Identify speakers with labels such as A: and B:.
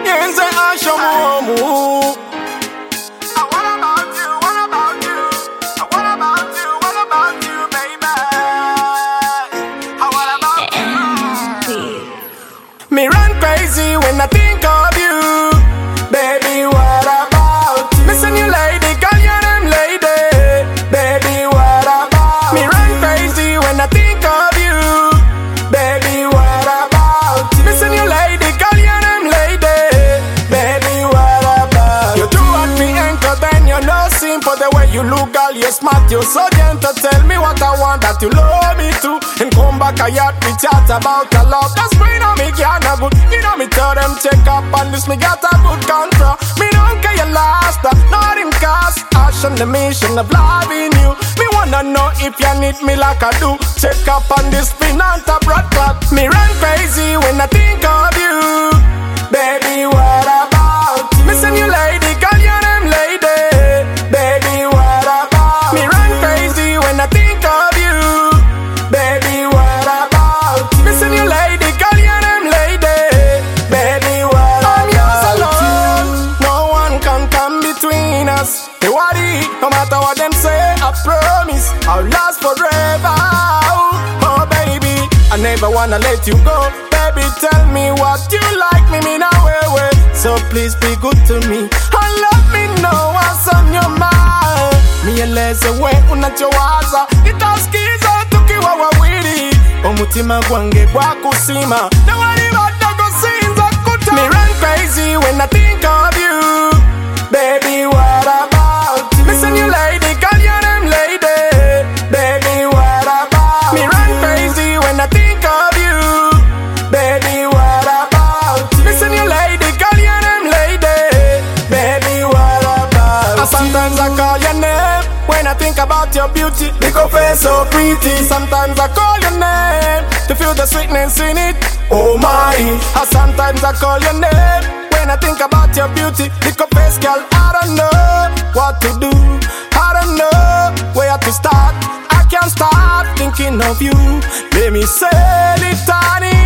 A: Yenze ashamu. What about you? What about you? What about you? What about you, baby? What about you? Me run crazy when I think of you, baby. What about you? Missing you, lady, call your name, lady, baby. What about me? Run crazy when I think of you, baby. What about you? Missing you, lady, call your name, lady, baby. What about you? Do what me anchor, then you're no simple. The way you look, girl, you're smart, you're so gentle. Tell me what I want, that you love me too. And come back, I had we chat about your love. That's brain on me, can't have good. You know me tell them check up on this, me got a good control. Me don't care your last, not in cost. Action the mission of loving you. Me wanna know if you need me like I do. Check up on this spin on top broad clock. Me run crazy when I think of you, baby. What about you? Missing you, lady, call your name, lady, baby. What about me? Run crazy when I think of you, baby. What about you? Missing you, lady, call your name, lady, baby. What about yours alone. No one can come between us. Hey, what it? No matter what them say, I promise I'll last forever. Oh, baby, I never wanna let you go. Baby, tell me what you like, me now, way. So please be good to me and let me know what's on your mind. Me eleze we unachowaza, itaskiza tukiwa wawili. Omutima gwange gwakusima, na wali badago sinza kuta. Me run crazy when I think of you, baby. What about you? Missing you, lady, call your name, lady, baby. What about me? Run crazy when I think of you, baby. What about you? Missing you, lady, call your name, lady, baby. What about you? Sometimes I call your name when I think about your beauty. Because face so pretty. Sometimes I call your name to feel the sweetness in it. Oh my. Sometimes I call your name when I think about your beauty. Because face, girl, I don't know what to do. I don't know where to start. I can't stop thinking of you. Let me say it, honey.